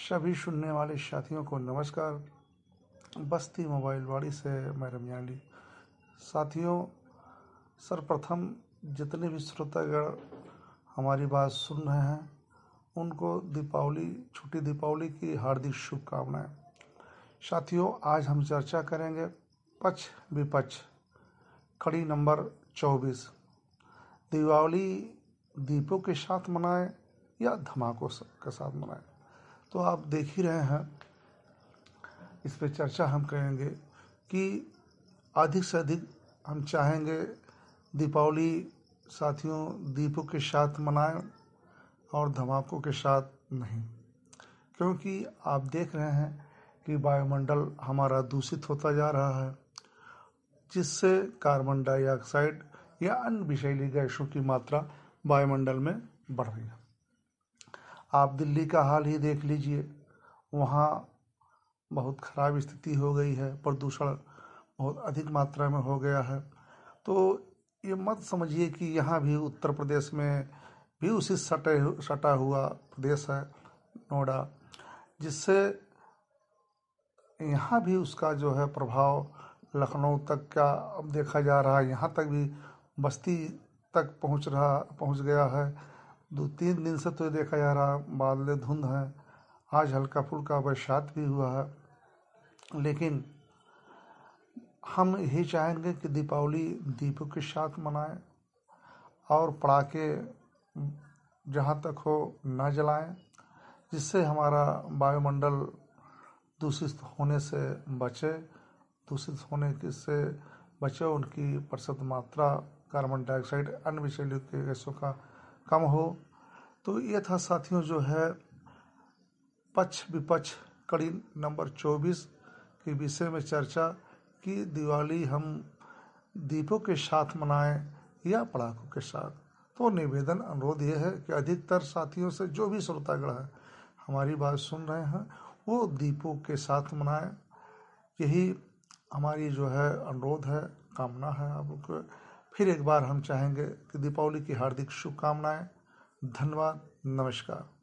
सभी सुनने वाले साथियों को नमस्कार। बस्ती मोबाइल वाड़ी से मैं रमजान अली। साथियों, सर्वप्रथम जितने भी श्रोतागण हमारी बात सुन रहे हैं उनको छुट्टी दीपावली की हार्दिक शुभकामनाएं। साथियों, आज हम चर्चा करेंगे पक्ष विपक्ष कड़ी नंबर 24। दीपावली दीपों के साथ मनाएं या धमाकों के साथ मनाएं। तो आप देख ही रहे हैं, इस पे चर्चा हम करेंगे कि अधिक से अधिक हम चाहेंगे दीपावली साथियों दीपों के साथ मनाएं और धमाकों के साथ नहीं, क्योंकि आप देख रहे हैं कि वायुमंडल हमारा दूषित होता जा रहा है, जिससे कार्बन डाइऑक्साइड या अन्य विषैली गैसों की मात्रा वायुमंडल में बढ़ रही है। आप दिल्ली का हाल ही देख लीजिए, वहाँ बहुत खराब स्थिति हो गई है, प्रदूषण बहुत अधिक मात्रा में हो गया है। तो ये मत समझिए कि यहाँ भी उत्तर प्रदेश में भी उसी सटा हुआ प्रदेश है नोएडा, जिससे यहाँ भी उसका जो है प्रभाव लखनऊ तक का अब देखा जा रहा है, यहाँ तक भी बस्ती तक पहुँच गया है। 2-3 दिन से तो देखा जा रहा बादल धुंध है, आज हल्का फुल्का बरसात भी हुआ है। लेकिन हम यही चाहेंगे कि दीपावली दीपों के साथ मनाएं और पटाखे जहाँ तक हो ना जलाएं, जिससे हमारा वायुमंडल दूषित होने से बचे। दूषित होने से बचे, उनकी प्रतिशत मात्रा कार्बन डाइऑक्साइड अन्य विषैली गैसों का कम हो। तो ये था साथियों जो है पक्ष विपक्ष कड़ी नंबर 24 के विषय में चर्चा कि दिवाली हम दीपों के साथ मनाएं या पटाखों के साथ। तो निवेदन अनुरोध ये है कि अधिकतर साथियों से जो भी श्रोतागण है हमारी बात सुन रहे हैं वो दीपों के साथ मनाएं। यही हमारी जो है अनुरोध है, कामना है। आपको फिर एक बार हम चाहेंगे कि दीपावली की हार्दिक शुभकामनाएं। धन्यवाद, नमस्कार।